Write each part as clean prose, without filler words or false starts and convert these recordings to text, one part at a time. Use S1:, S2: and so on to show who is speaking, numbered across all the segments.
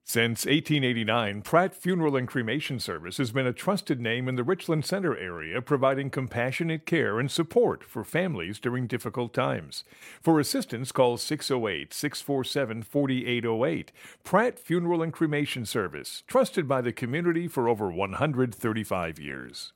S1: Since 1889, Pratt Funeral and Cremation Service has been a trusted name in the Richland Center area, providing compassionate care and support for families during difficult times. For assistance, call 608-647-4808. Pratt Funeral and Cremation Service, trusted by the community for over 135 years.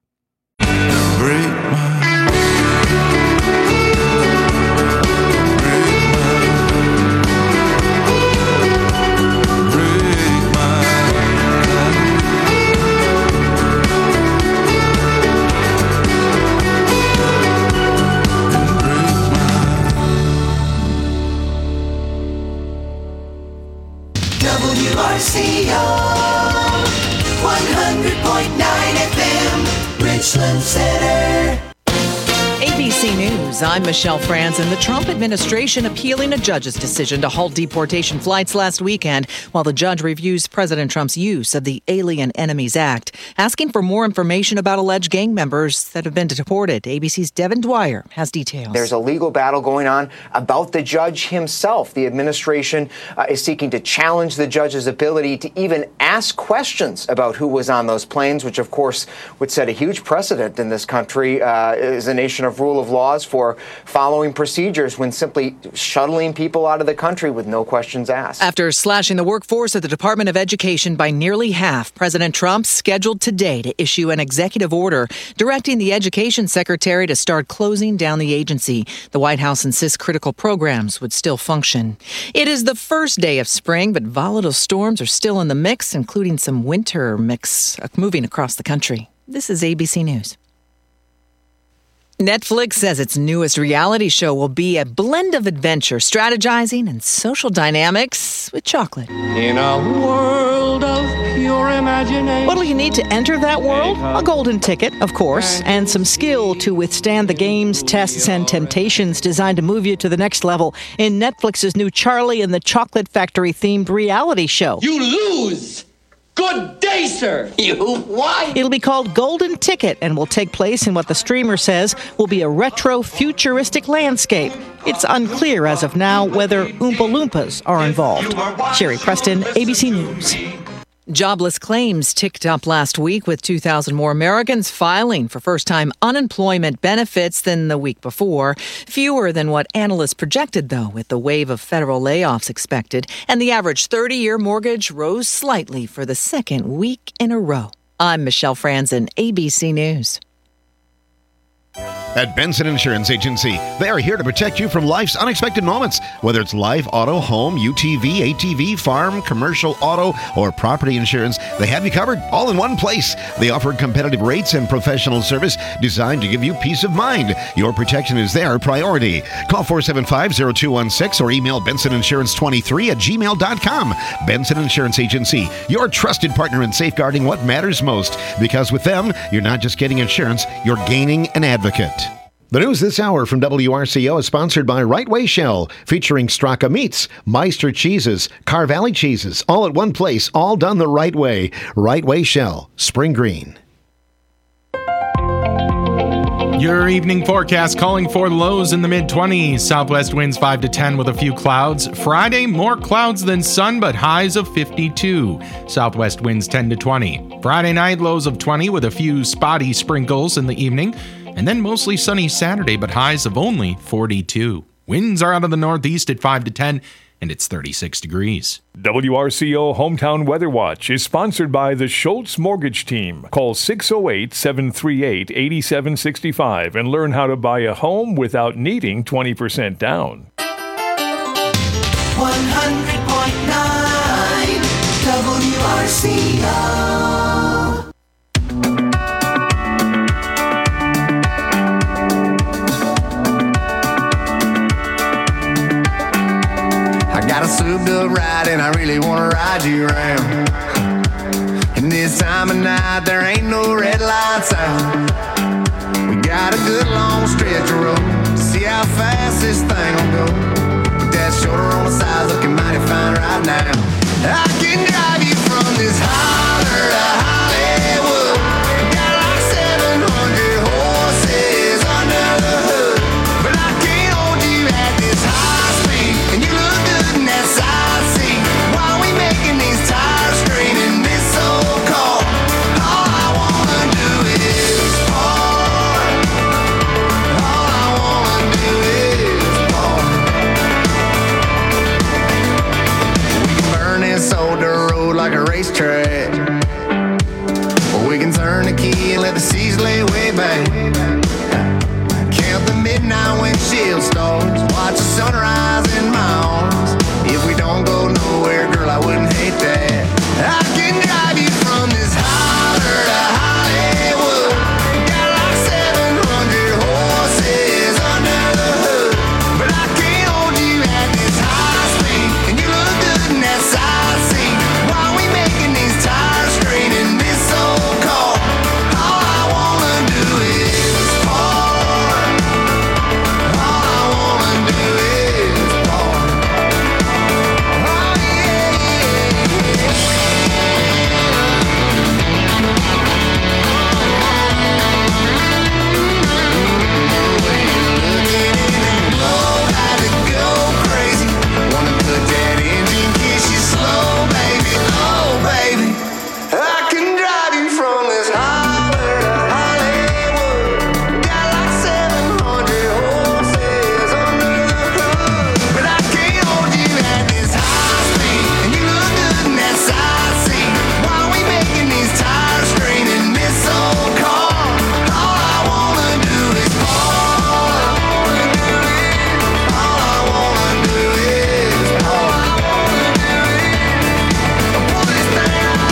S2: WRCO 100.9 FM, Richland Center.
S3: ABC News, I'm Michelle Franzen. The Trump administration appealing a judge's decision to halt deportation flights last weekend while the judge reviews President Trump's use of the Alien Enemies Act, asking for more information about alleged gang members that have been deported. ABC's Devin Dwyer has details.
S4: There's a legal battle going on about the judge himself. The administration is seeking to challenge the judge's ability to even ask questions about who was on those planes, which, of course, would set a huge precedent in this country as a nation of rule of laws for following procedures when simply shuttling people out of the country with no questions asked.
S3: After slashing the workforce at the Department of Education by nearly half, President Trump scheduled today to issue an executive order directing the education secretary to start closing down the agency. The White House insists critical programs would still function. It is the first day of spring, but volatile storms are still in the mix, including some winter mix moving across the country. This is ABC News. Netflix says its newest reality show will be a blend of adventure, strategizing, and social dynamics with chocolate.
S5: In a world of pure imagination.
S6: What'll you need to enter that world? A golden ticket, of course, and some skill to withstand the games, tests, and temptations designed to move you to the next level in Netflix's new Charlie and the Chocolate Factory-themed reality show.
S5: You lose! Good day, sir! You what?
S6: It'll be called Golden Ticket and will take place in what the streamer says will be a retro futuristic landscape. It's unclear as of now whether Oompa Loompas are involved. Sherry Preston, ABC News.
S3: Jobless claims ticked up last week with 2,000 more Americans filing for first-time unemployment benefits than the week before. Fewer than what analysts projected, though, with the wave of federal layoffs expected. And the average 30-year mortgage rose slightly for the second week in a row. I'm Michelle Franzen, ABC News.
S7: At Benson Insurance Agency, they are here to protect you from life's unexpected moments. Whether it's life, auto, home, UTV, ATV, farm, commercial, auto, or property insurance, they have you covered all in one place. They offer competitive rates and professional service designed to give you peace of mind. Your protection is their priority. Call 475-0216 or email bensoninsurance23@gmail.com. Benson Insurance Agency, your trusted partner in safeguarding what matters most. Because with them, you're not just getting insurance, you're gaining an advocate. The news this hour from WRCO is sponsored by Right Way Shell, featuring Straka Meats, Meister Cheeses, Carvalli Cheeses, all at one place, all done the right way. Right Way Shell, Spring Green.
S8: Your evening forecast calling for lows in the mid-20s. Southwest winds 5 to 10 with a few clouds. Friday, more clouds than sun, but highs of 52. Southwest winds 10 to 20. Friday night, lows of 20 with a few spotty sprinkles in the evening. And then mostly sunny Saturday, but highs of only 42. Winds are out of the northeast at 5 to 10, and it's 36 degrees.
S1: WRCO Hometown Weather Watch is sponsored by the Schultz Mortgage Team. Call 608-738-8765 and learn how to buy a home without needing 20% down.
S2: 100.9 WRCO.
S9: Got a souped up ride and I really wanna ride you around. And this time of night there ain't no red lights out. We got a good long stretch of road to see how fast this thing will go. With that shoulder on the side looking mighty fine right now. I can drive you from this holler to Hollywood. Got like 700 horses under the hood. But I can't hold you at this high speed. And you look good in that side seat while we making these racetrack. Or we can turn the key and let the seas lay way back. Count the midnight windshield stars, watch the sunrise in my arms. If we don't go nowhere, girl, I wouldn't hate that. I can drive you from this holler to Hollywood. Got like 700 horses under the hood. But I can't hold you at this high speed, and you look good in that side seat. Why are we making these tires strain in this old car? All I wanna do is park. All I wanna do is park. Oh yeah, oh, had to go crazy. Wanna put that engine, kiss you slow, baby. Oh, baby, I can drive you from this holler to Hollywood. Got like 700 horses under the hood. But I can't hold you at this high speed, and you look good in that side seat. Why are we making these tires strain in this old car? All I wanna do is park. All I wanna do is park. Pull this thing out.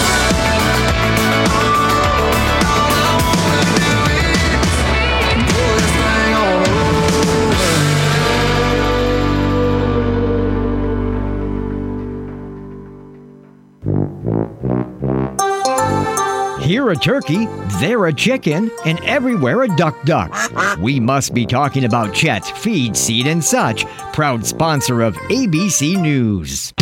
S9: All I wanna do is pull this thing all over.
S10: Here a turkey, there a chicken, and everywhere a duck. We must be talking about Chet Feed, Seed, and Such, proud sponsor of ABC News.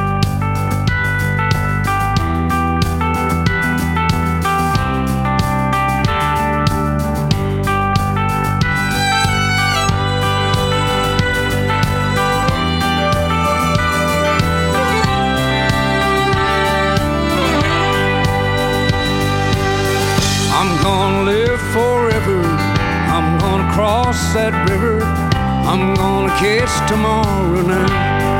S11: I'm gonna live forever. I'm gonna cross that river. I'm gonna catch tomorrow night.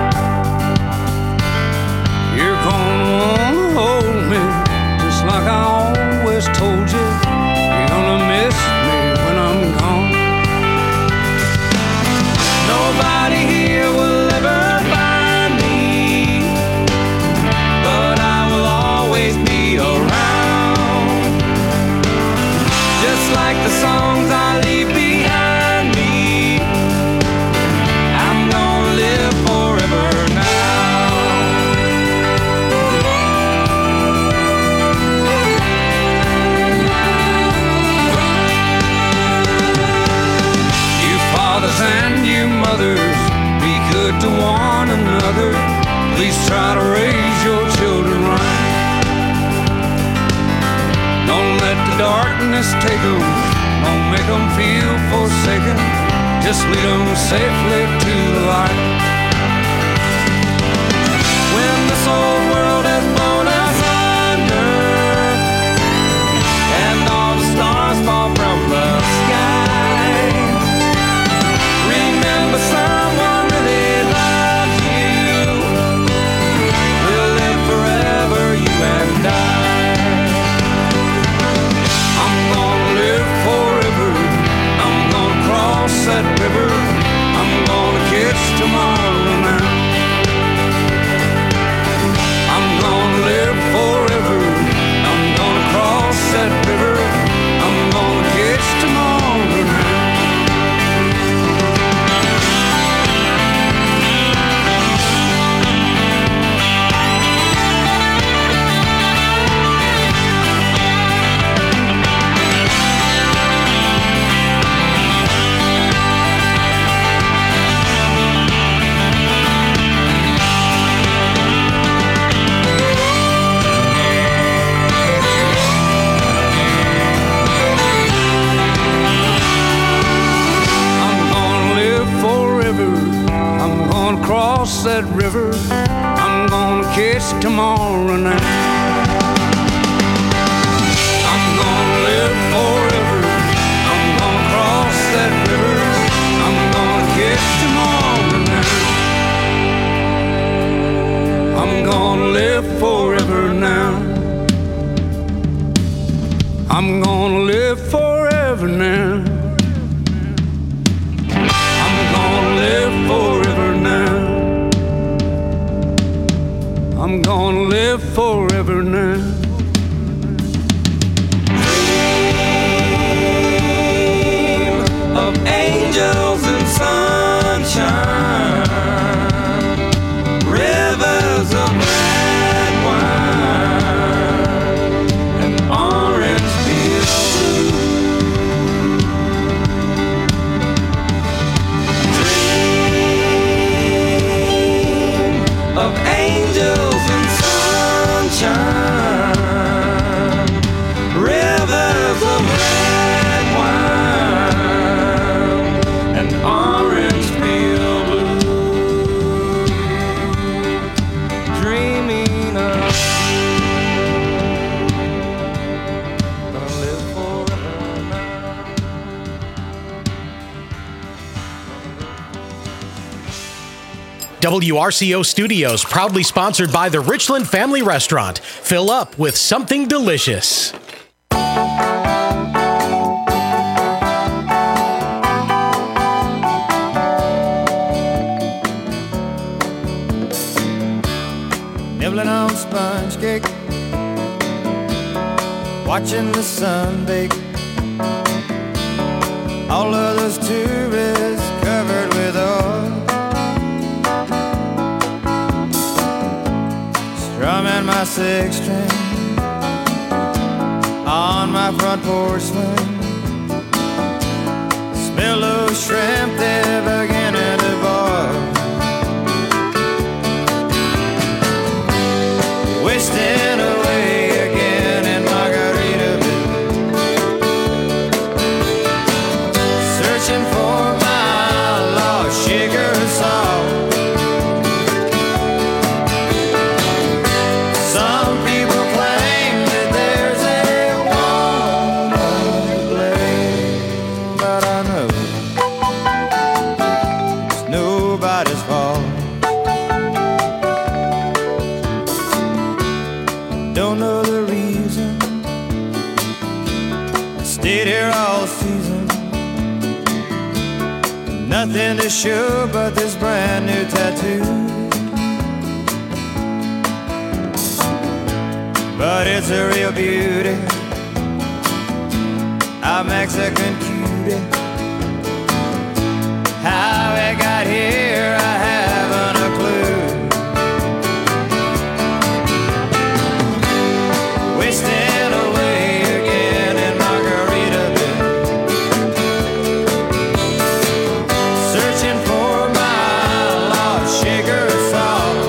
S11: You're gonna wanna hold me just like I always told you. You're gonna miss me when I'm gone. Nobody here will ever find me, but I will always be around. Just like the songs I leave behind me, I'm gonna live forever now. You fathers and you mothers, be good to one another. Please try to raise your children right. Don't let the darkness take them. Don't make them feel forsaken. Just lead them safely to the light. When this old world has blown us under, and all the stars fall from the sky, remember someone really loves you. We'll live forever, you and I. I'm gonna live forever. I'm gonna cross that river. I'm gonna catch tomorrow night. I'm gonna live forever. I'm gonna cross that river. I'm gonna catch tomorrow night. Cross that river, I'm gonna catch tomorrow night. I'm gonna live forever. I'm gonna cross that river. I'm gonna catch tomorrow night. I'm gonna gonna live forever now. I'm gonna live forever now. I'm gonna live forever now. I'm gonna live forever now. Dream of angels and sunshine, rivers of red wine and orange peel blue. Dream of angels and sunshine, rivers of red wine and orange peel blue. Dreaming of gonna live forever now.
S12: WRCO Studios, proudly sponsored by the Richland Family Restaurant. Fill up with something delicious.
S9: Nibbling on sponge cake, watching the sun bake. All of those tourists covered with oil, strumming my six string on my front porch swing. Smell those shrimp, they're beginning to boil. Wasting away again in Margaritaville, searching for my lost sugar salt. Some people claim that there's a woman to blame, but I know it's nobody's fault. Don't know the reason, stayed here all season. Nothing to show but this brand new tattoo. But it's a real beauty, a Mexican cutie. How it got here, I haven't a clue. Wasting away again in Margaritaville, searching for my lost sugar salt.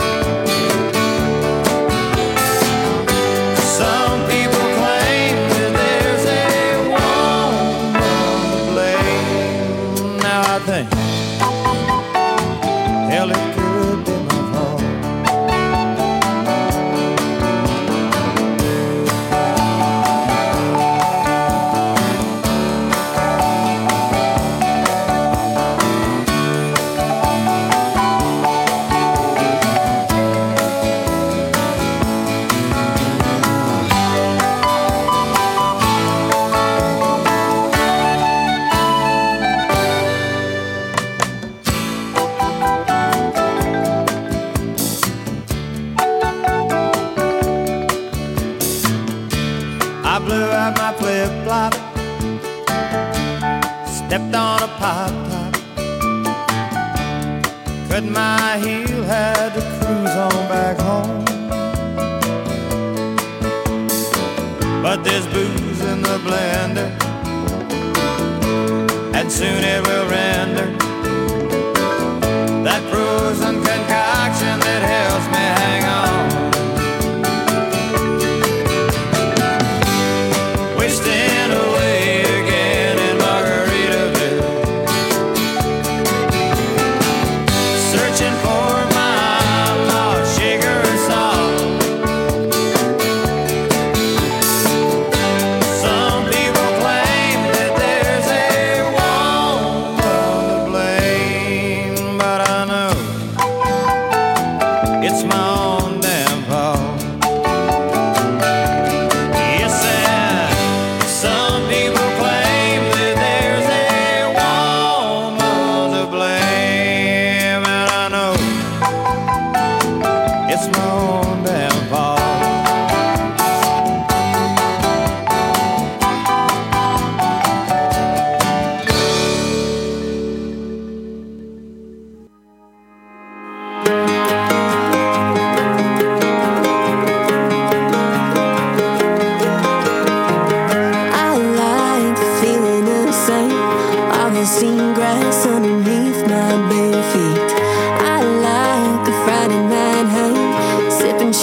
S9: Some people claim that there's a woman to blame. Now I think, hell, it could be my fault. I blew out my flip-flop, stepped on a pop top, cut my heel, had to cruise on back home. But there's booze in the blender, and soon it will render that frozen concoction that helps me hang on. Wasting away again in Margaritaville, searching for my lost sugar salt. Some people claim that there's a woman to blame, but I know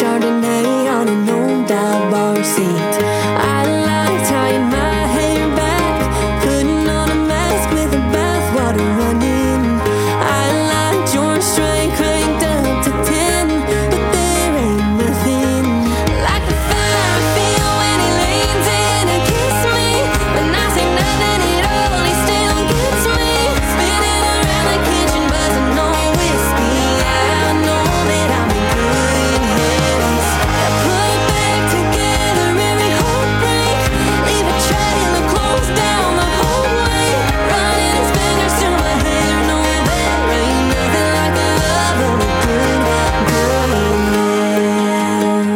S13: Chardonnay on an old dive bar seat. I like tying my hair back, putting on a mask with a bathwater running. I like George Strait cranked up to 10, but there ain't nothing like the fire I feel when he leans in and kisses me. When I say nothing at all, he still gets me. Spinning around the kitchen, buzzing on whiskey. I know that I'm in good hands. I put it back together every heartbreak, leave a trail of clothes down the hallway, running his fingers through my hair. No, there ain't nothing like the love of a good man.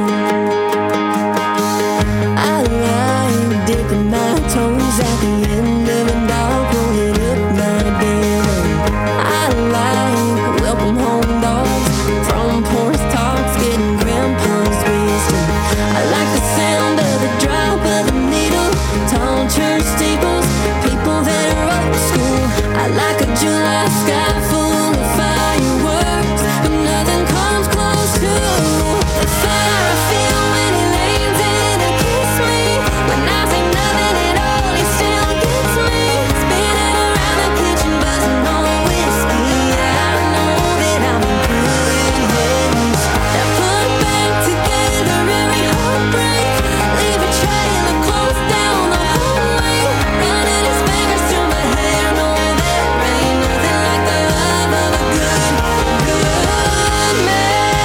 S13: I like dipping my toes at the end of a dog, rolling up my denim. I like welcome home dogs, from porch talks, getting grandpa's wisdom. I like the sound of the drop of the needle, tall church steeples, people that are old school. I like a July sky full of fireworks, but nothing comes close to the fire I feel when he leans in and kisses me. When I say nothing at all, he still gets me. Spinning around the kitchen, buzzing on whiskey. I know that I'm in good hands. I put it back together every heartbreak, leave a trail of clothes down the hallway, running his fingers through my hair. No, there ain't nothing like the love of a good man.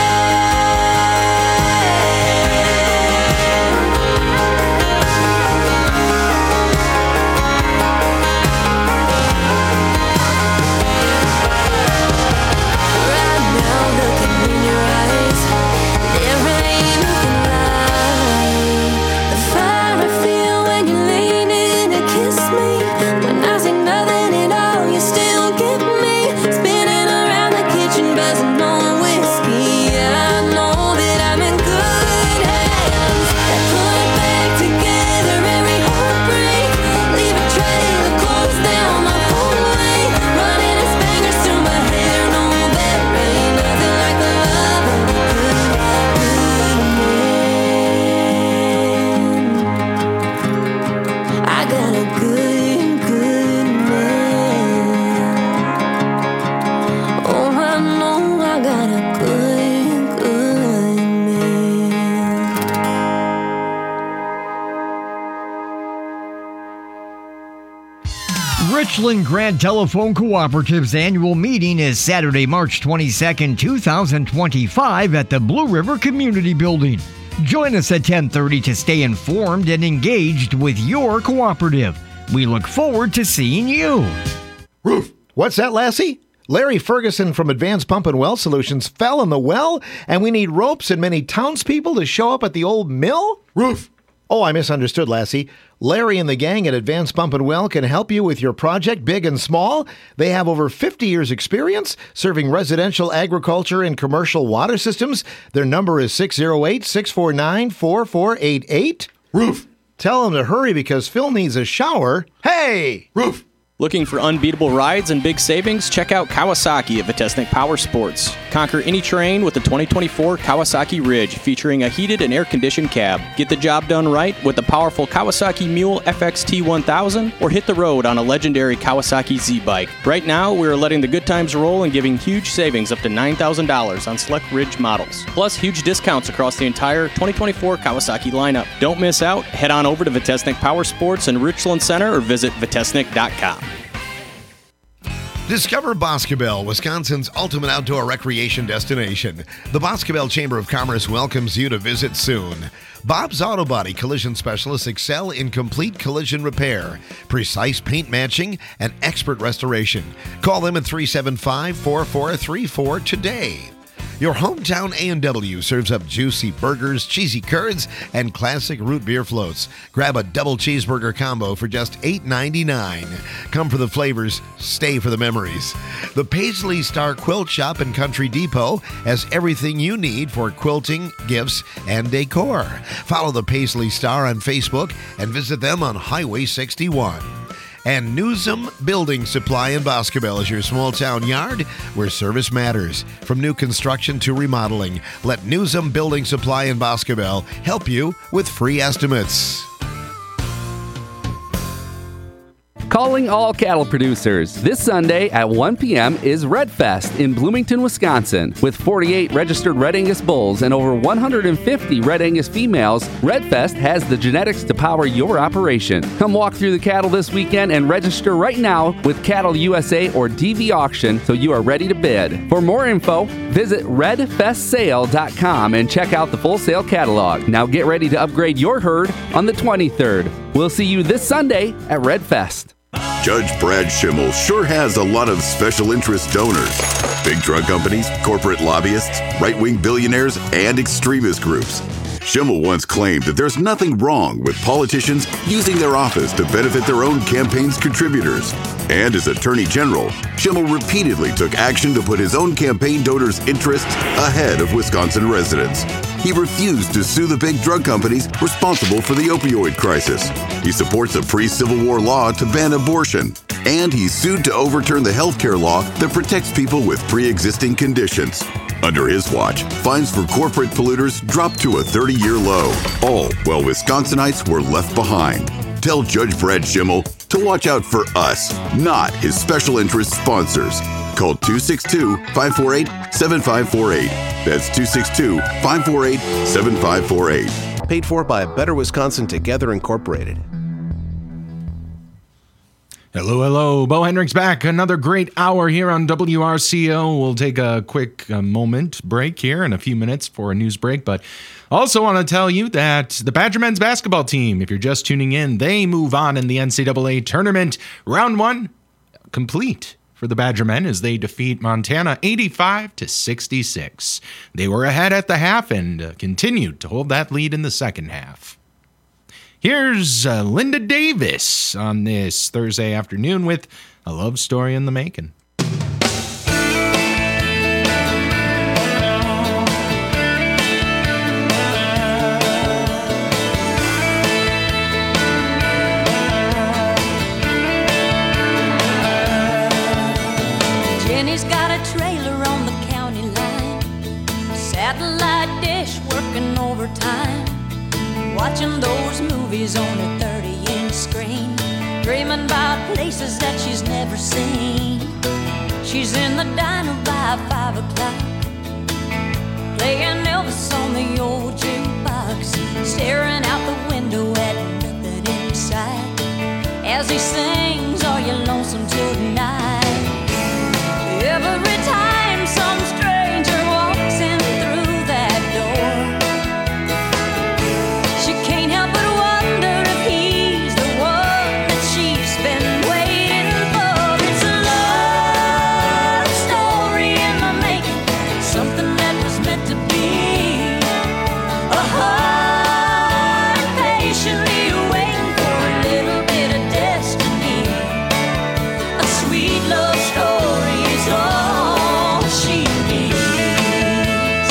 S13: Right now, looking in your eyes, there ain't nothing like the fire I feel when you lean in and kiss me. When I say nothing at all, you still get me. Spinning around the kitchen, buzzing on whiskey. I know that I'm in good hands. I put it back together every heartbreak, leave a trail of clothes down the hallway, running his fingers through my hair. No, there ain't nothing like the love of a good man. I got a good man. Oh, I know I got a good man.
S10: Richland Grant Telephone Cooperative's annual meeting is Saturday, March 22nd, 2025 at the Blue River Community Building. Join us at 10:30 to stay informed and engaged with your cooperative. We look forward to seeing you.
S7: Roof. What's that, Lassie? Larry Ferguson from Advanced Pump and Well Solutions fell in the well, and we need ropes and many townspeople to show up at the old mill? Roof. Oh, I misunderstood, Lassie. Larry and the gang at Advanced Pump and Well can help you with your project, big and small. They have over 50 years' experience serving residential, agriculture, and commercial water systems. Their number is 608-649-4488. Roof. Tell them to hurry because Phil needs a shower. Hey! Roof.
S14: Looking for unbeatable rides and big savings? Check out Kawasaki at Vitesnik Power Sports. Conquer any terrain with the 2024 Kawasaki Ridge, featuring a heated and air-conditioned cab. Get the job done right with the powerful Kawasaki Mule FXT 1000, or hit the road on a legendary Kawasaki Z-Bike. Right now, we're letting the good times roll and giving huge savings up to $9,000 on select Ridge models. Plus, huge discounts across the entire 2024 Kawasaki lineup. Don't miss out. Head on over to Vitesnik Power Sports in Richland Center or visit vitesnik.com.
S7: Discover Boscobel, Wisconsin's ultimate outdoor recreation destination. The Boscobel Chamber of Commerce welcomes you to visit soon. Bob's Auto Body collision specialists excel in complete collision repair, precise paint matching, and expert restoration. Call them at 375-4434 today. Your hometown A&W serves up juicy burgers, cheesy curds, and classic root beer floats. Grab a double cheeseburger combo for just $8.99. Come for the flavors, stay for the memories. The Paisley Star Quilt Shop in Country Depot has everything you need for quilting, gifts, and decor. Follow the Paisley Star on Facebook and visit them on Highway 61. And Newsom Building Supply in Boscobel is your small town yard where service matters. From new construction to remodeling, let Newsom Building Supply in Boscobel help you with free estimates.
S15: Calling all cattle producers. This Sunday at 1 p.m. is Red Fest in Bloomington, Wisconsin. With 48 registered Red Angus bulls and over 150 Red Angus females, Red Fest has the genetics to power your operation. Come walk through the cattle this weekend and register right now with Cattle USA or DV Auction so you are ready to bid. For more info, visit redfestsale.com and check out the full sale catalog. Now get ready to upgrade your herd on the 23rd. We'll see you this Sunday at Red Fest.
S16: Judge Brad Schimmel sure has a lot of special interest donors. Big drug companies, corporate lobbyists, right-wing billionaires, and extremist groups. Schimmel once claimed that there's nothing wrong with politicians using their office to benefit their own campaign's contributors. And as Attorney General, Schimmel repeatedly took action to put his own campaign donors' interests ahead of Wisconsin residents. He refused to sue the big drug companies responsible for the opioid crisis. He supports a pre-Civil War law to ban abortion. And he sued to overturn the health care law that protects people with pre-existing conditions. Under his watch, fines for corporate polluters dropped to a 30-year low, all while Wisconsinites were left behind. Tell Judge Brad Schimmel to watch out for us, not his special interest sponsors. Call 262-548-7548. That's 262-548-7548.
S17: Paid for by Better Wisconsin Together Incorporated.
S8: Hello. Bo Hendricks back. Another great hour here on WRCO. We'll take a quick break here in a few minutes for a news break, but also want to tell you that the Badger men's basketball team, if you're just tuning in, they move on in the NCAA tournament. Round 1 complete for the Badger men as they defeat Montana 85-66. They were ahead at the half and continued to hold that lead in the second half. Here's Linda Davis on this Thursday afternoon with a love story in the making.
S18: Jenny's got a trailer on the county line, satellite dish working overtime. Watching those movies on a 30-inch screen, dreaming about places that she's never seen. She's in the diner by 5 o'clock, playing Elvis on the old jukebox, staring out the window at nothing inside. As he sings, "Are you lonesome tonight?" Every time some stranger walks in through that door, she can't help but wonder if he's the one that she's been waiting for. It's a love story in the making, something that was meant to be. A heart patiently waiting for a little bit of destiny. A sweet love story is all she needs.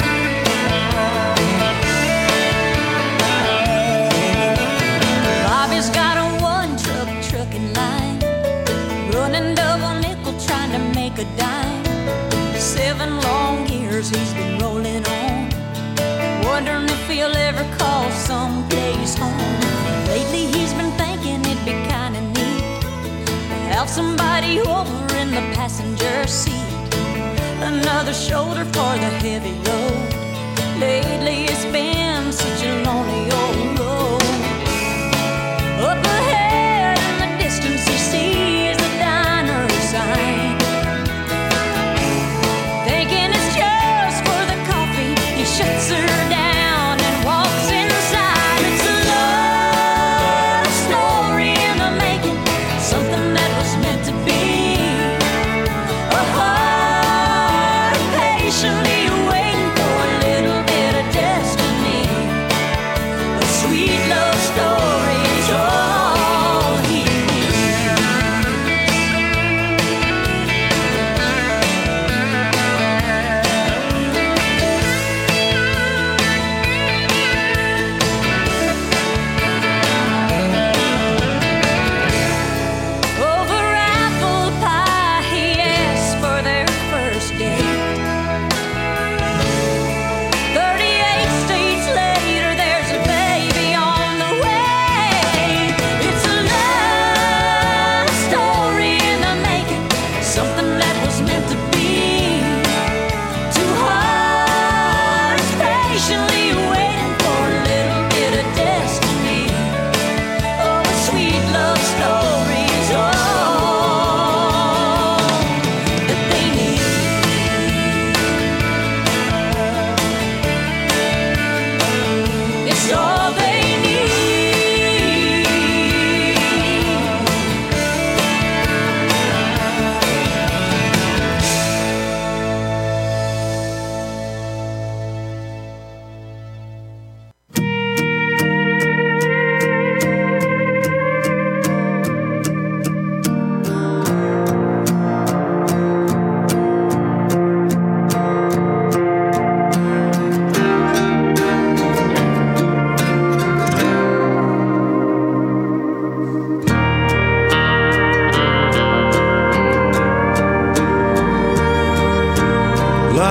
S18: Bobby's got a one-truck trucking line, running double nickel trying to make a dime. 7 long years he's been rolling on, wondering if he'll ever call someplace home. Lately he's been thinking it'd be kinda neat to have somebody over in the passenger seat, another shoulder for the heavy load. Lately it's been such a lonely old road. Up ahead in the distance he sees the diner sign, thinking it's just for the coffee. He shuts her down and walks inside. It's a love story in the making, something that was meant to be. A heart patiently waiting for a little bit of destiny.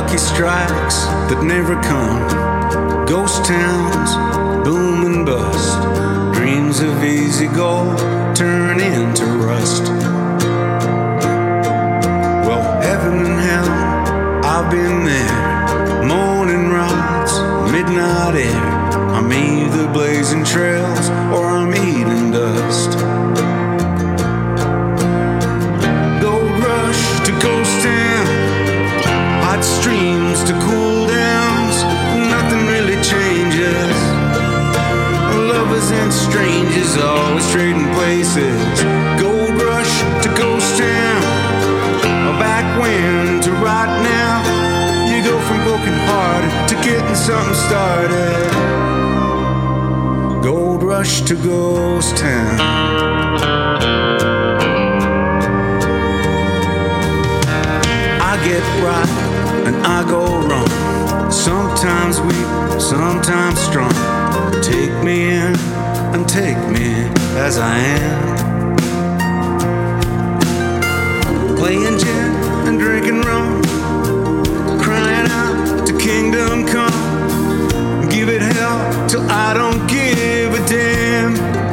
S19: lucky strikes that never come. Ghost towns, boom and bust. Dreams of easy gold turn into rust. Well, heaven and hell, I've been there. Morning rides, midnight air. I'm either blazing trails or I'm eating dust. Gold rush to ghost town, hot streams to cool downs. Nothing really changes. Lovers and strangers always trading places. Gold rush to ghost town, back when to right now. You go from broken hearted to getting something started. Gold rush to ghost town. I get right and I go wrong. Sometimes weak, sometimes strong. Take me in and take me as I am. Playing gin and drinking rum, crying out to kingdom come. Give it hell till I don't give a damn.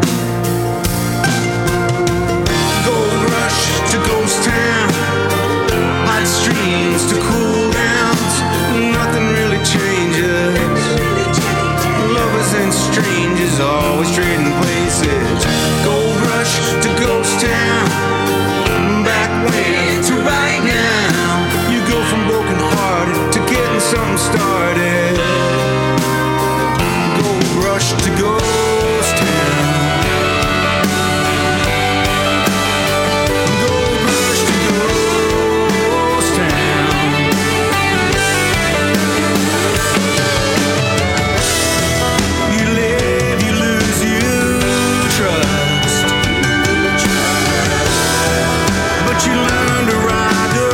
S19: Gold rush to ghost town, hot streams to cool downs. Nothing really changes. Lovers and strangers always trading places. Gold rush to ghost town, back when to right now. You go from broken hearted to getting something started. Gold rush to ghost town. Gold rush to ghost town. You live, you lose, you trust, but you learn to ride the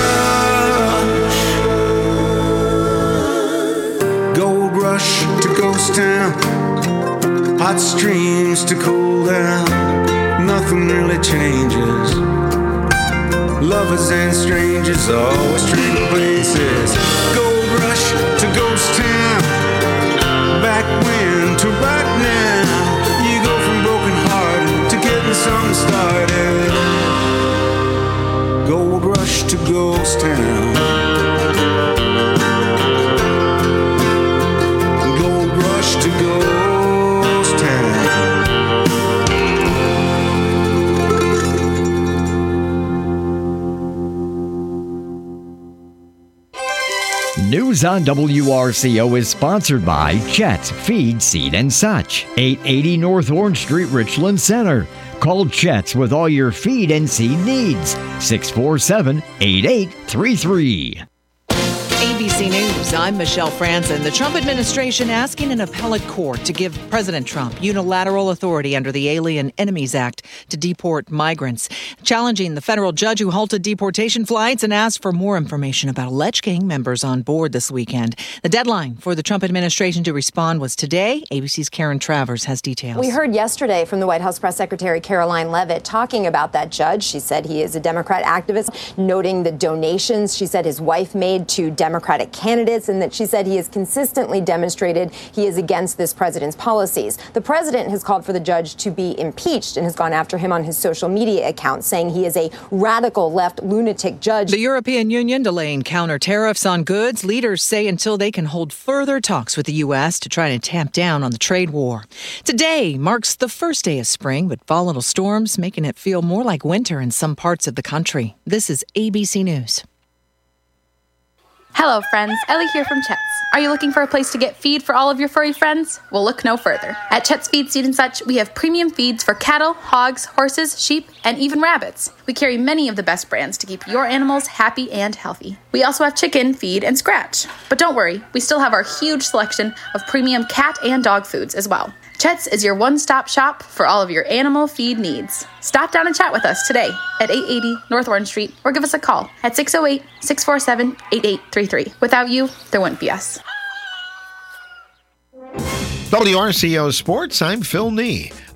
S19: rush. Gold rush to ghost town, hot streams to cool down. Nothing really changes. Lovers and strangers always trading places. Gold rush to ghost town, back when to right now. You go from broken hearted to getting something started. Gold rush to ghost town. Gold rush to ghost town.
S10: News on WRCO is sponsored by Chet's Feed, Seed, and Such, 880 North Orange Street, Richland Center. Call Chet's with all your feed and seed needs. 647-8833.
S3: ABC News, I'm Michelle Franzen. The Trump administration asking an appellate court to give President Trump unilateral authority under the Alien Enemies Act to deport migrants, challenging the federal judge who halted deportation flights and asked for more information about alleged gang members on board this weekend. The deadline for the Trump administration to respond was today. ABC's Karen Travers has details.
S20: We heard yesterday from the White House Press Secretary Caroline Leavitt talking about that judge. She said he is a Democrat activist, noting the donations she said his wife made to Democratic candidates, and that she said he has consistently demonstrated he is against this president's policies. The president has called for the judge to be impeached and has gone after him on his social media account, saying he is a radical left lunatic judge.
S3: The European Union delaying counter tariffs on goods. Leaders say until they can hold further talks with the U.S. to try to tamp down on the trade war. Today marks the first day of spring, but volatile storms making it feel more like winter in some parts of the country. This is ABC News.
S21: Hello, friends. Ellie here from Chet's. Are you looking for a place to get feed for all of your furry friends? Well, look no further. At Chet's Feed, Seed, and Such, we have premium feeds for cattle, hogs, horses, sheep, and even rabbits. We carry many of the best brands to keep your animals happy and healthy. We also have chicken, feed, and scratch. But don't worry, we still have our huge selection of premium cat and dog foods as well. Chet's is your one-stop shop for all of your animal feed needs. Stop down and chat with us today at 880 North Orange Street or give us a call at 608-647-8833. Without you, there wouldn't be us.
S7: WRCO Sports, I'm Phil Nee.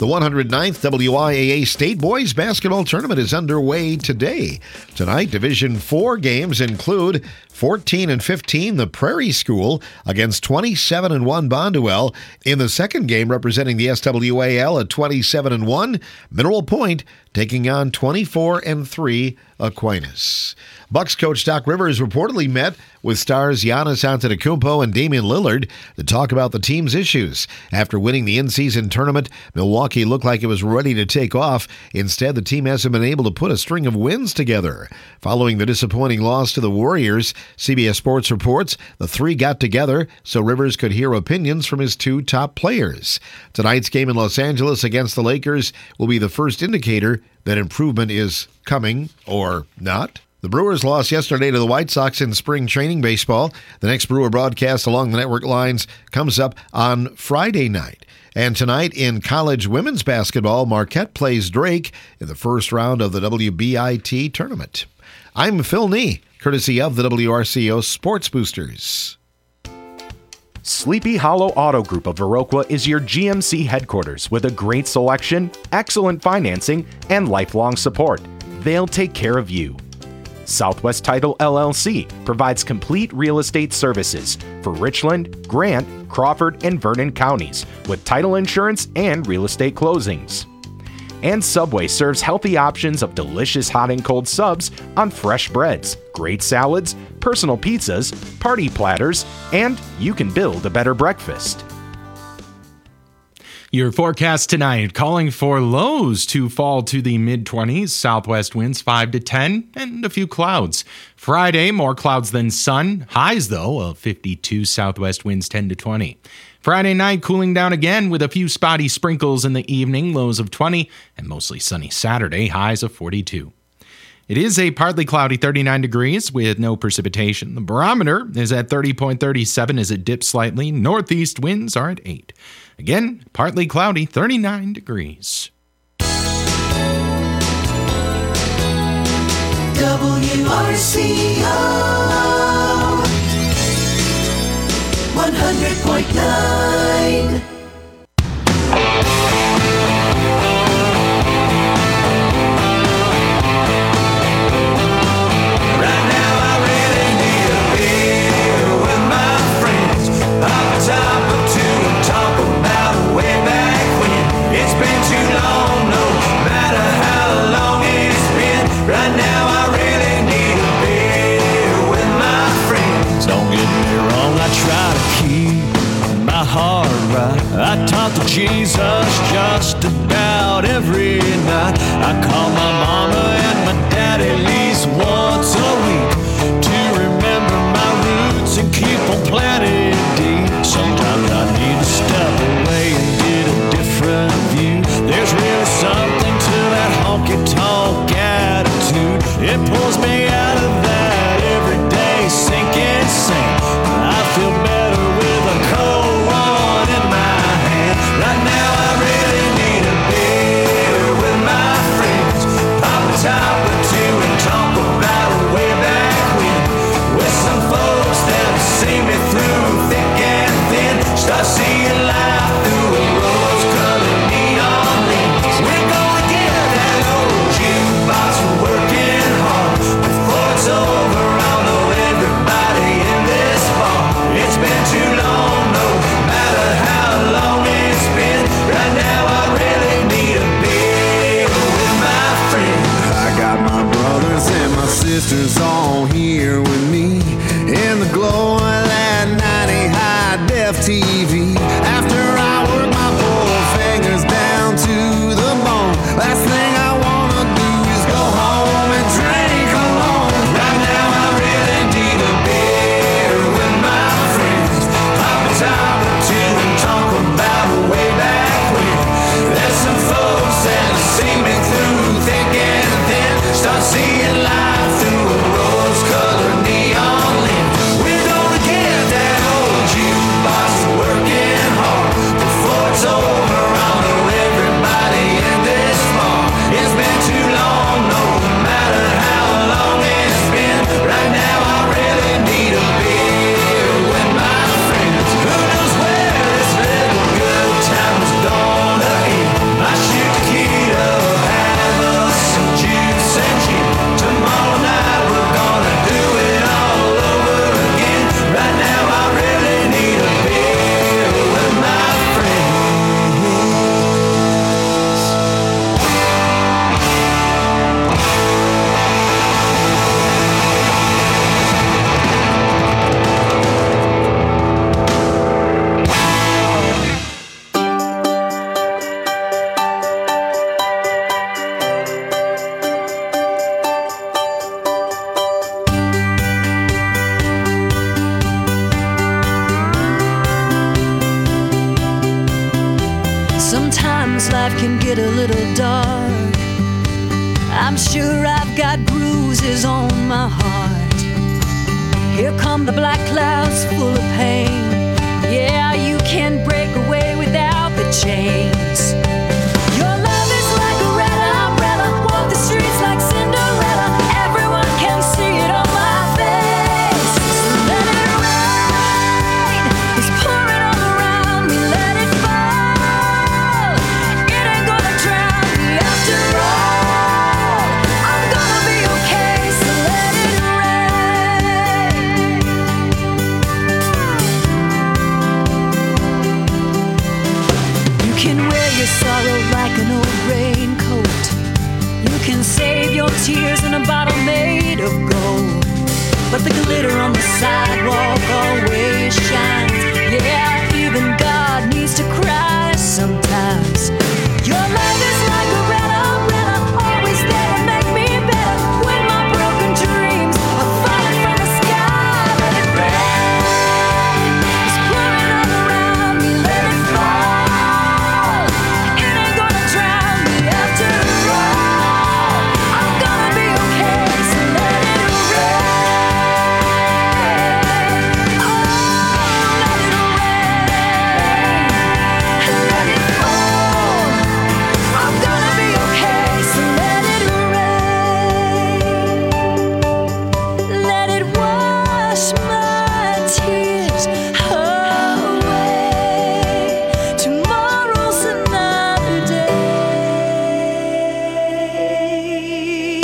S7: The 109th WIAA State Boys Basketball Tournament is underway today. Tonight, Division 4 games include 14-15, the Prairie School against 27-1 Bonduel. In the second game, representing the SWAL at 27-1, Mineral Point taking on 24-3 Aquinas. Bucks coach Doc Rivers reportedly met with stars Giannis Antetokounmpo and Damian Lillard to talk about the team's issues. After winning the in-season tournament, Milwaukee looked like it was ready to take off. Instead, the team hasn't been able to put a string of wins together. Following the disappointing loss to the Warriors, CBS Sports reports the three got together so Rivers could hear opinions from his two top players. Tonight's game in Los Angeles against the Lakers will be the first indicator that improvement is coming or not. The Brewers lost yesterday to the White Sox in spring training baseball. The next Brewer broadcast along the network lines comes up on Friday night. And tonight in college women's basketball, Marquette plays Drake in the first round of the WBIT tournament. I'm Phil Nee, courtesy of the WRCO Sports Boosters.
S4: Sleepy Hollow Auto Group of Viroqua is your GMC headquarters with a great selection, excellent financing, and lifelong support. They'll take care of you. Southwest Title LLC provides complete real estate services for Richland, Grant, Crawford, and Vernon counties with title insurance and real estate closings. And Subway serves healthy options of delicious hot and cold subs on fresh breads, great salads, personal pizzas, party platters, and you can build a better breakfast.
S8: Your forecast tonight calling for lows to fall to the mid-20s, southwest winds 5 to 10, and a few clouds. Friday, more clouds than sun. Highs, though, of 52, southwest winds 10 to 20. Friday night, cooling down again with a few spotty sprinkles in the evening, lows of 20, and mostly sunny Saturday, highs of 42. It is a partly cloudy 39 degrees with no precipitation. The barometer is at 30.37 as it dips slightly. Northeast winds are at 8. Again, partly cloudy 39 degrees.
S2: WRCO 100.9.
S22: I talk to Jesus just about every night. I call my mama and my dad at least once a week to remember my roots and keep on planted deep. Sometimes I need to step away and get a different view. There's really something to that honky-tonk attitude. It pulls me out of that everyday sinking sand. I feel better with a cold one in my hand. Right now I really need a beer with my friends. Pop a top or two and talk about way back when. With some folks that see me through thick and thin. Start seeing life through a rose-colored neon lens. We're gonna get that old jukebox working hard. Before it's over, I'll know everybody in this bar. It's been too long, no matter how long it's been. Right now I really need a beer with my friends.
S19: I got my brothers and my sisters all here with me in the glow of that 90 high-def TV. After I work my poor fingers down to the bone, last thing I wanna do is go home and drink alone. Right now I really need a beer with my friends. Pop a top or two and talk about way back when. There's some folks that see me through thick and thin. Start seeing life through a rose-colored neon lens. We're gonna get that old jukebox working hard. Before it's over, I'll know everybody in this bar.
S13: Sometimes life can get a little dark. I'm sure I've got bruises on my heart. Here come the black clouds full of pain. Yeah, you can break away without the chains. Your love is like a red umbrella, walk the streets like Cinderella. Everyone can see it on my face. So let it rain, it's pouring all around me. Let it fall, it ain't gonna drown me after all. I'm gonna be okay, so let it rain. You can wear your sorrow like an old raincoat. You can save your tears in a bottle made of gold. But the glitter on the sidewalk always shines. Yeah, even God needs to cry sometimes. Your love is like a red umbrella, always there to make me better. When my broken dreams are falling from the sky, let it rain. It's pouring all around me, let it fall. It ain't gonna drown me after all. I'm gonna be okay, so let it rain. Oh, let it rain. Let it fall. I'm gonna be okay, so let it rain. Let it wash my tears away. Tomorrow's another day.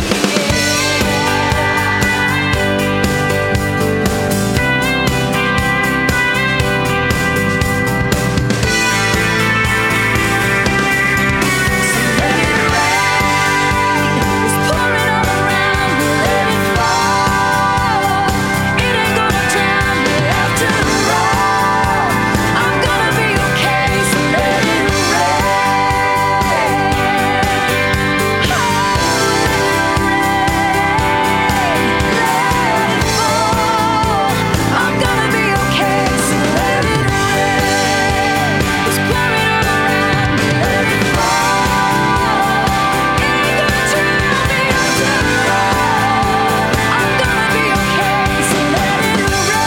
S13: It's pouring all around me, let it fall. It ain't gonna drown me after all. I'm gonna be okay, so let it I'm gonna be okay, so let it rain. It's pouring all around me, let it fall. It ain't gonna drown me after all. I'm gonna be okay, so let it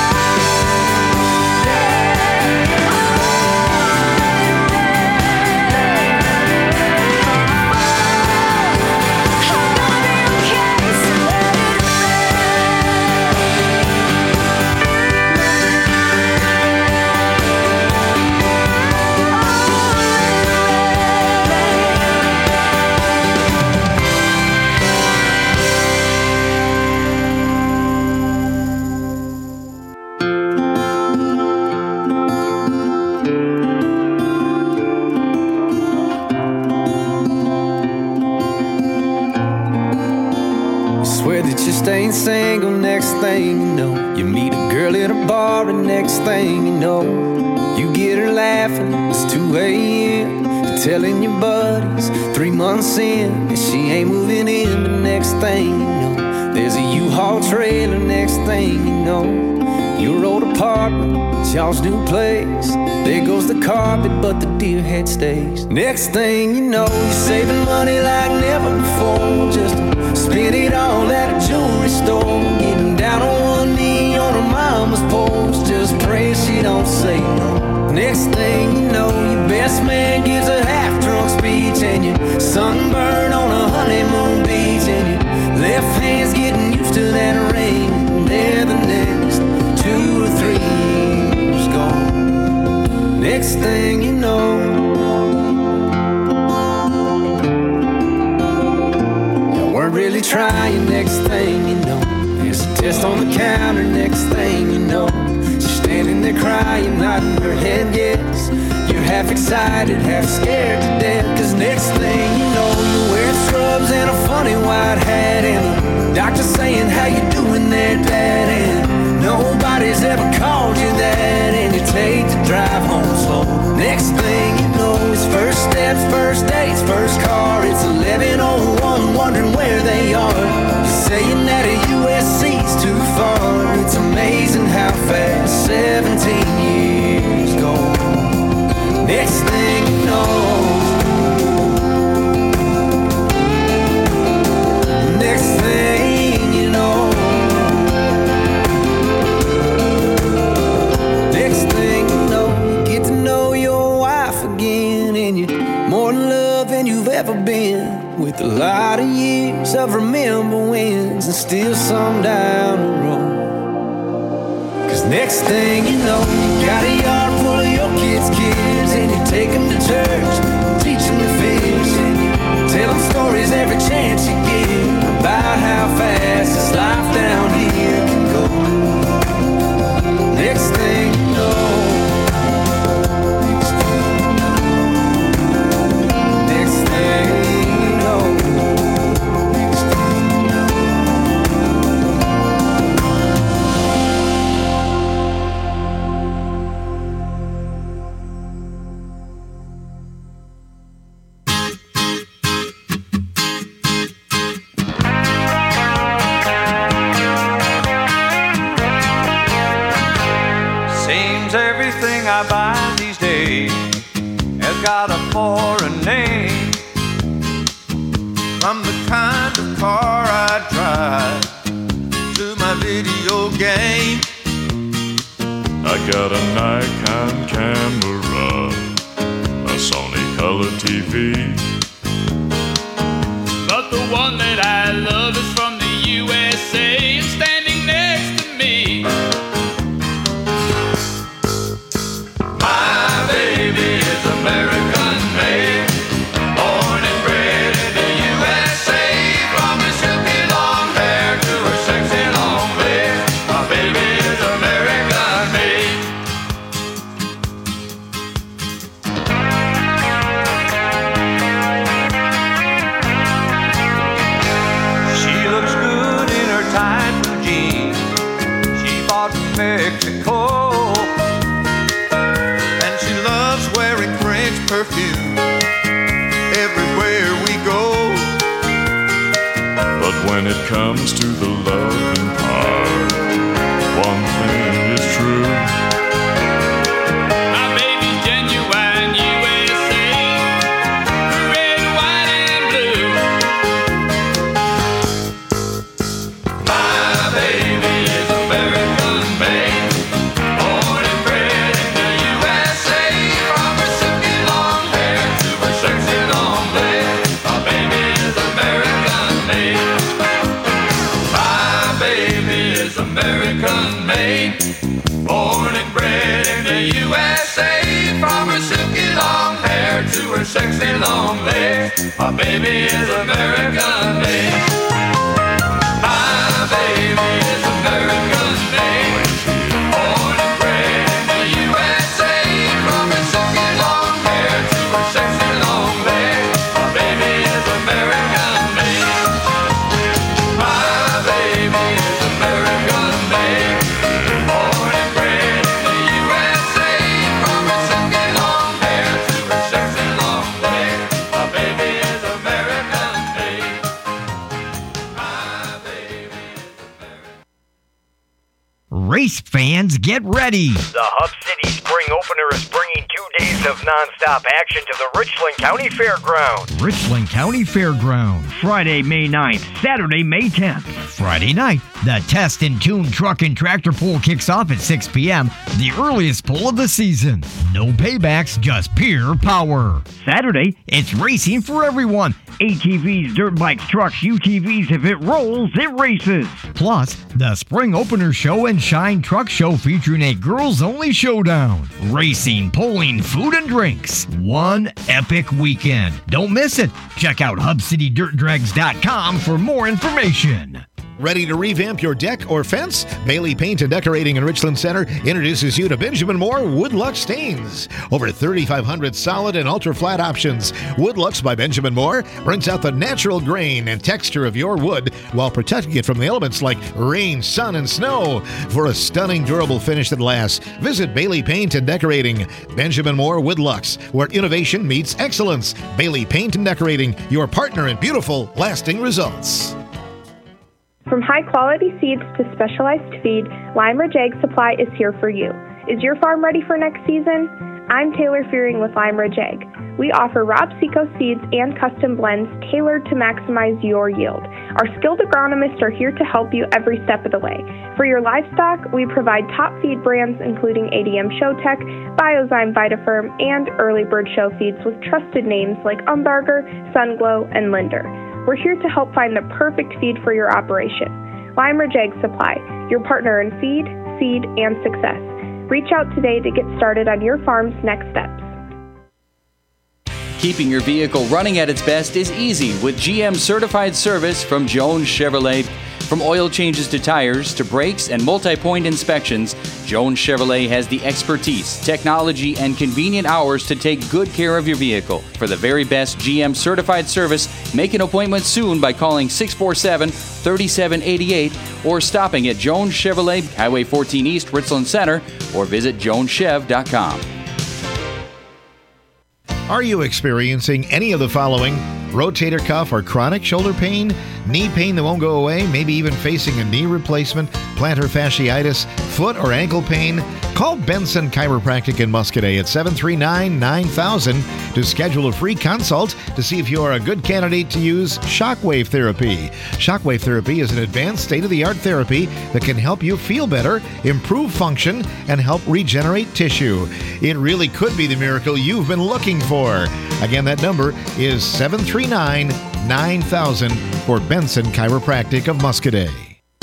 S22: Swear that you're staying single, next thing you know, you meet a girl at a bar, and next thing you know, you get her laughing, it's 2 a.m. You're telling your buddies 3 months in that she ain't moving in, but next thing you know, there's a U-Haul trailer, next thing you know, your old apartment, it's y'all's new place. There goes the carpet, but the deer head stays. Next thing you know, you're saving money like never before, just to spend it all at a jewelry store. Getting down on one knee on her mama's porch, just praying she don't say no. Next thing you know, your best man gives a half-drunk speech, and you're sunburned on a honeymoon beach, and your left hand's getting used to that rain. And there the next 2 or 3 years gone. Next thing you know, you weren't really trying. Next thing you know, there's a test on the counter. Next thing you know, she's standing there crying, nodding her head yes. You're half excited, half scared to death, 'cause next thing you know, you're wearing scrubs and a funny white hat, and the doctor saying, how you doing there, Dad? And nobody's ever called you that, and you take the drive home slow. Next thing you know, it's first steps, first dates, first car. It's 11:01, wondering where they are. You're saying that a USC's too far. It's amazing how fast 17 years go. Next thing you know, in you, more in love than you've ever been. With a lot of years of remember wins and still some down the road. Cause next thing you know, you got a yard full of your kids' and you take them to church, teach them to fish, and you tell them stories every chance you get about how fast this life down here can go. Next thing you know,
S11: everything I buy these days has got a foreign name.
S19: From the kind of car I drive to my video game.
S5: I got a Nikon camera, a Sony color TV.
S6: But the one that I love is from the USA and standing next to me.
S11: My baby is American made, born and bred in the USA. From her silky long hair to her sexy long legs, my baby is American made. She looks good in her tight blue jeans she bought from Mexico.
S19: Perfume everywhere we go.
S5: But when it comes to the loving part, one thing is true.
S6: My baby's genuine USA, red, white, and blue.
S11: My baby is American made, born and bred in the USA. From her silky long hair to her sexy long legs, my baby is American made. My baby is American made, born and bred in the USA. From her silky long hair to her sexy long legs, my baby is American made. My baby is American made, born and bred in the USA. From her silky long hair to her sexy long legs, my baby is American made. My baby is American made, born and bred in the USA. From her silky long hair to her sexy long legs, my baby is American made.
S10: Race fans, get ready.
S23: The Hub City Spring Opener is bringing 2 days of nonstop action to the Richland County Fairgrounds.
S10: Richland County Fairground. Friday, May 9th. Saturday, May 10th. Friday night, the Test and Tune Truck and Tractor Pull kicks off at 6 p.m., the earliest pull of the season. No paybacks, just pure power. Saturday, it's racing for everyone. ATVs, dirt bikes, trucks, UTVs. If it rolls, it races. Plus, the Spring Opener Show and Shine Truck Show featuring a girls-only showdown. Racing, pulling, food, and drinks. One epic weekend. Don't miss it. Check out HubCityDirtDrags.com for more information.
S7: Ready to revamp your deck or fence? Bailey Paint and Decorating in Richland Center introduces you to Benjamin Moore Woodlux Stains. Over 3,500 solid and ultra-flat options. Woodlux by Benjamin Moore brings out the natural grain and texture of your wood while protecting it from the elements like rain, sun, and snow. For a stunning, durable finish that lasts, visit Bailey Paint and Decorating. Benjamin Moore Woodlux, where innovation meets excellence. Bailey Paint and Decorating, your partner in beautiful, lasting results.
S24: From high-quality seeds to specialized feed, Lime Ridge Egg Supply is here for you. Is your farm ready for next season? I'm Taylor Fearing with Lime Ridge Egg. We offer Rob Seco seeds and custom blends tailored to maximize your yield. Our skilled agronomists are here to help you every step of the way. For your livestock, we provide top feed brands including ADM Showtech, Biozyme Vitaferm, and Early Bird Show feeds with trusted names like Umbarger, Sunglow, and Linder. We're here to help find the perfect feed for your operation. Lime Ridge Egg Supply, your partner in feed, seed, and success. Reach out today to get started on your farm's next steps.
S1: Keeping your vehicle running at its best is easy with GM certified service from Jones Chevrolet. From oil changes to tires to brakes and multi-point inspections, Jones Chevrolet has the expertise, technology, and convenient hours to take good care of your vehicle. For the very best GM certified service, make an appointment soon by calling 647-3788 or stopping at Jones Chevrolet, Highway 14 East, Richland Center, or visit joneschev.com.
S7: Are you experiencing any of the following? Rotator cuff or chronic shoulder pain? Knee pain that won't go away? Maybe even facing a knee replacement? Plantar fasciitis? Foot or ankle pain? Call Benson Chiropractic in Muscadet at 739-9000 to schedule a free consult to see if you are a good candidate to use shockwave therapy. Shockwave therapy is an advanced state-of-the-art therapy that can help you feel better, improve function, and help regenerate tissue. It really could be the miracle you've been looking for. Again, that number is 739-9000 for Benson Chiropractic of Muscadet.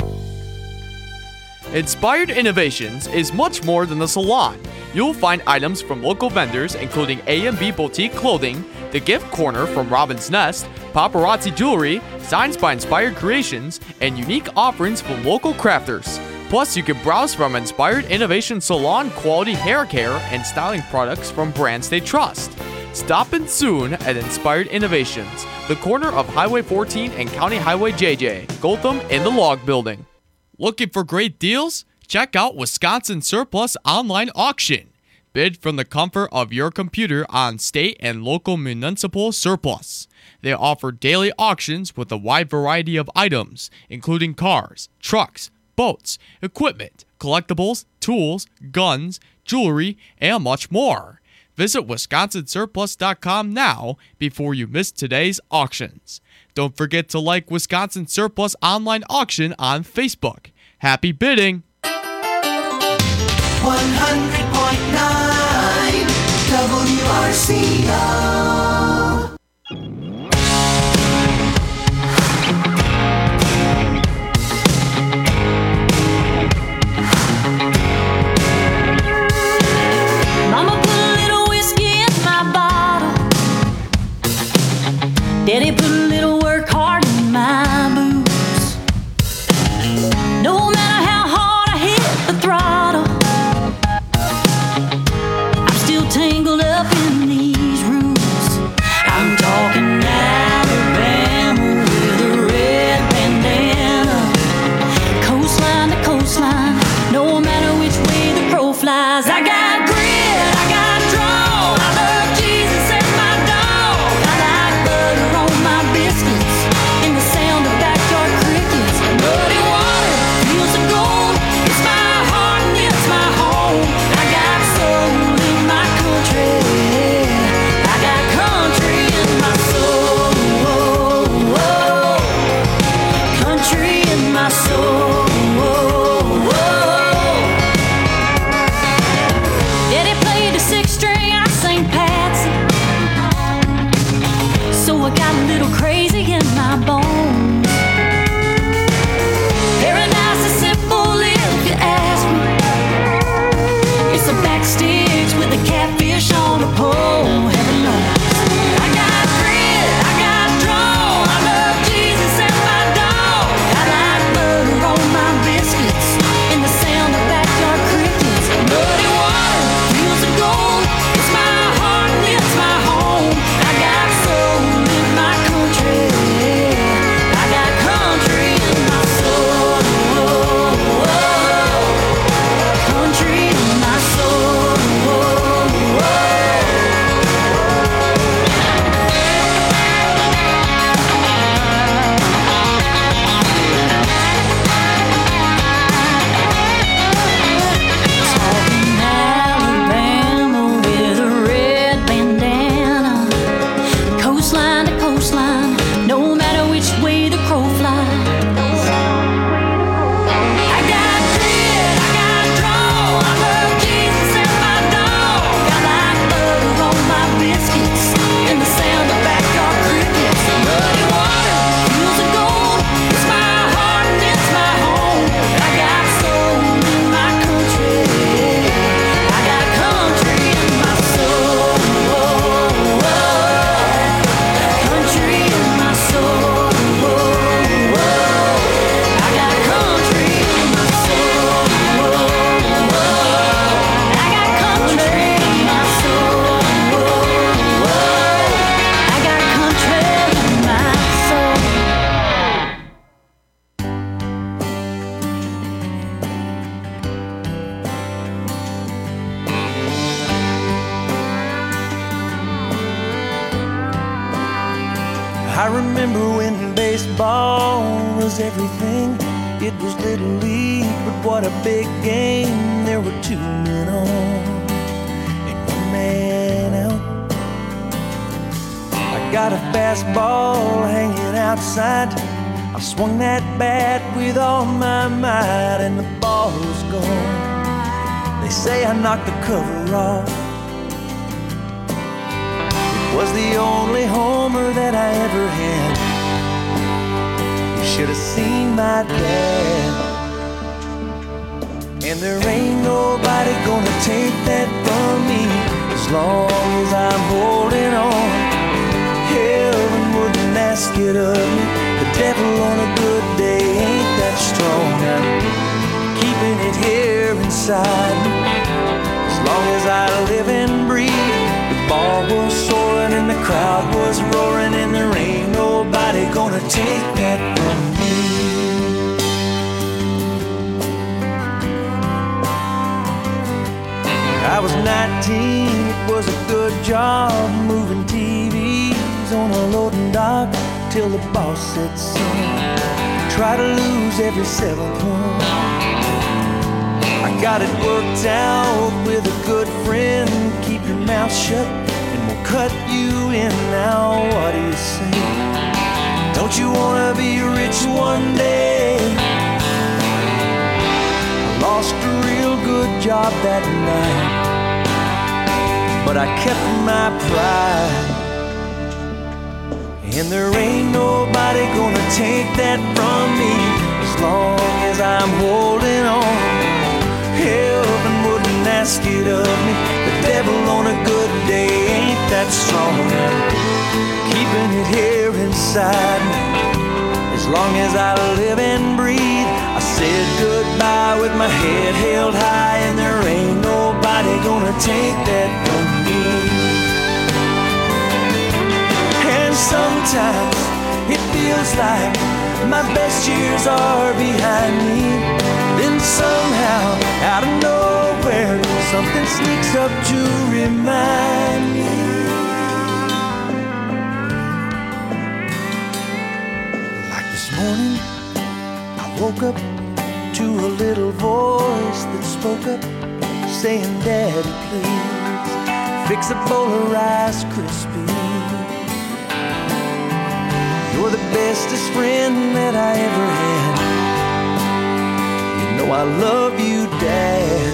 S9: Inspired Innovations is much more than a salon. You'll find items from local vendors including A&B Boutique Clothing, The Gift Corner from Robin's Nest, Paparazzi Jewelry, Signs by Inspired Creations, and unique offerings from local crafters. Plus, you can browse from Inspired Innovation Salon quality hair care and styling products from brands they trust. Stop in soon at Inspired Innovations, the corner of Highway 14 and County Highway JJ, Gotham in the Log Building. Looking for great deals? Check out Wisconsin Surplus Online Auction. Bid from the comfort of your computer on state and local municipal surplus. They offer daily auctions with a wide variety of items, including cars, trucks, boats, equipment, collectibles, tools, guns, jewelry, and much more. Visit WisconsinSurplus.com now before you miss today's auctions. Don't forget to like Wisconsin Surplus Online Auction on Facebook. Happy bidding!
S2: 100.9 WRCO.
S18: Mama put a little whiskey in my bottle. Daddy put a little work hard in my boots. No matter how hard I hit the throttle, I'm still tangled up in these roots. I'm talking Alabama with a red bandana, coastline to coastline, no matter which way the crow flies. I got grit, I got draw, I love Jesus and my dog. I like butter on my
S22: I remember when baseball was everything. It was Little League, but what a big game. There were 2 men on and 1 man out. I got a fastball hanging outside. I swung that bat with all my might, and the ball was gone. They say I knocked the cover off. It was the only homer that I ever had. You should have seen my dad. And there ain't nobody gonna take that from me as long as I'm holding on. Heaven wouldn't ask it of me. The devil on a good day ain't that strong. I'm keeping it here inside me. As long as I live and breathe, the ball was soaring and the crowd was roaring, and there ain't nobody gonna take that from me. I was 19, it was a good job moving TVs on a loading dock till the boss said, son, try to lose every 7th one. I got it worked out with a good friend. Keep your mouth shut and we'll cut you in. Now what do you say? Don't you wanna be rich one day? I lost a real good job that night, but I kept my pride. And there ain't nobody gonna take that from me as long as I'm holding on. Heaven wouldn't ask it of me. The devil on a good day ain't that strong. I'm keeping it here inside me as long as I live and breathe. I said goodbye with my head held high, and there ain't nobody gonna take that from me. And sometimes it feels like my best years are behind me. Then somehow, out of nowhere, something sneaks up to remind me. Like this morning, I woke up to a little voice that spoke up, saying, Daddy, please, fix a bowl of Rice Krispies. You're the bestest friend that I ever had. You know I love you, Dad.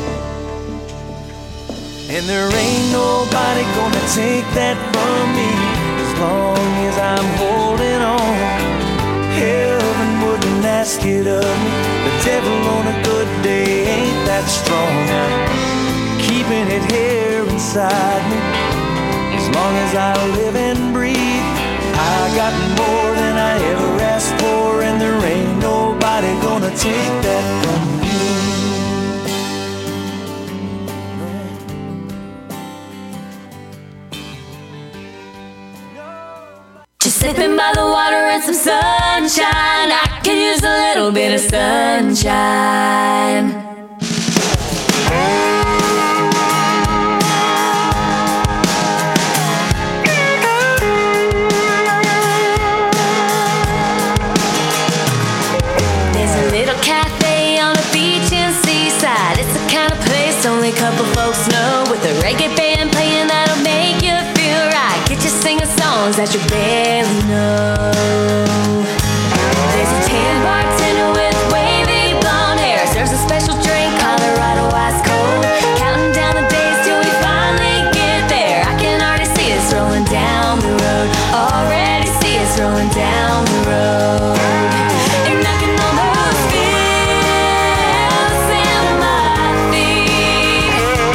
S22: And there ain't nobody gonna take that from me as long as I'm holding on. Heaven wouldn't ask it of me. The devil on a good day ain't that strong. I'm keeping it here inside me as long as I live and breathe. I got more than I ever asked for, and there ain't nobody gonna take that from me.
S13: Just slipping by the water and some sunshine. I can use a little bit of sunshine. Only a couple folks know, with a reggae band playing that'll make you feel right. Get you singing songs that you barely know. There's a tan bartender with wavy blonde hair, serves a special drink, Colorado ice cold. Counting down the days till we finally get there. I can already see us rolling down the road. Already see us rolling down the road. And I can almost feel the sound of my feet.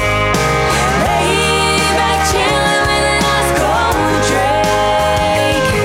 S13: Lay back chilling with an ice cold drink.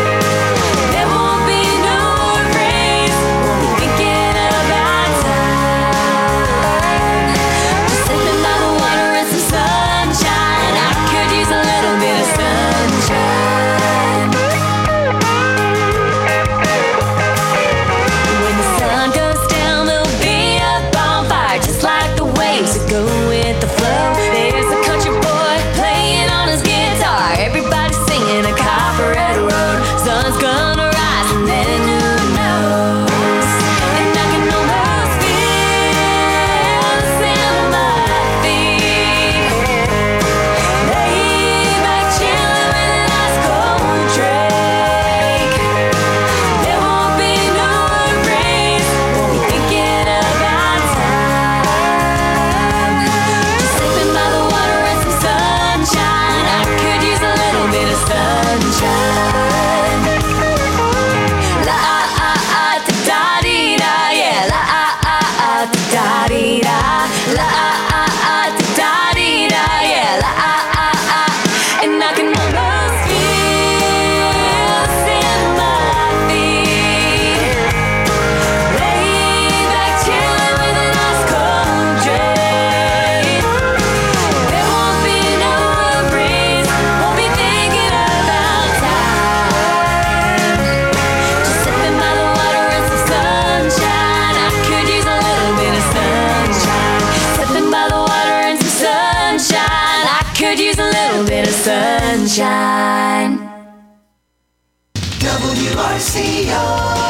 S2: WRCO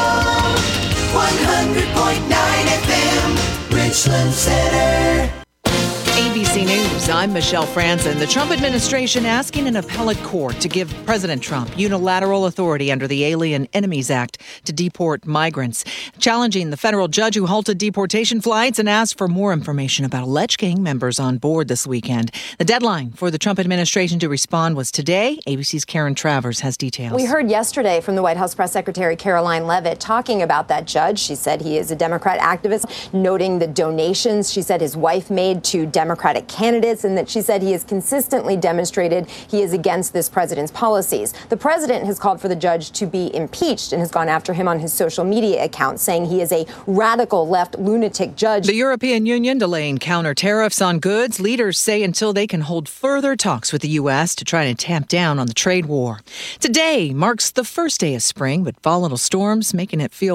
S2: 100.9 FM, Richland Center.
S3: ABC News, I'm Michelle Franzen. The Trump administration asking an appellate court to give President Trump unilateral authority under the Alien Enemies Act to deport migrants, challenging the federal judge who halted deportation flights and asked for more information about alleged gang members on board this weekend. The deadline for the Trump administration to respond was today. ABC's Karen Travers has details.
S20: We heard yesterday from the White House Press Secretary Caroline Leavitt talking about that judge. She said he is a Democrat activist, noting the donations she said his wife made to Democratic candidates, and that she said he has consistently demonstrated he is against this president's policies. The president has called for the judge to be impeached and has gone after him on his social media account, saying he is a radical left lunatic judge.
S3: The European Union delaying counter tariffs on goods. Leaders say until they can hold further talks with the U.S. to try to tamp down on the trade war. Today marks the first day of spring, but volatile storms making it feel